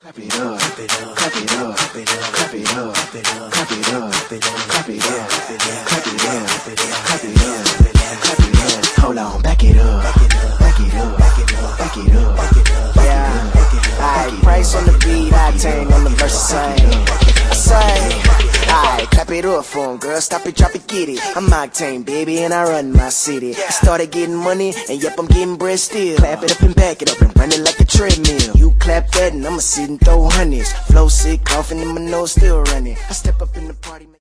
Clap it up, clap it up, clap it up, clap it up, clap it up, clap it up, clap it up, clap it up, clap it up, clap it up, clap it up. Hold on, back it up, back it up, back it up, back it up, back it up. Yeah, alright, Price on the beat, Octane on the verse, I say, alright, clap it up for him, girl, stop it, drop it, get it. I'm Octane, baby, and I run my city. I started getting money, and yep, I'm getting bread still. Clap it up and back it up and run it like a treadmill. You clap that and I'ma sit and throw hundreds. Flow sick, coughing and my nose still running. I step up in the party.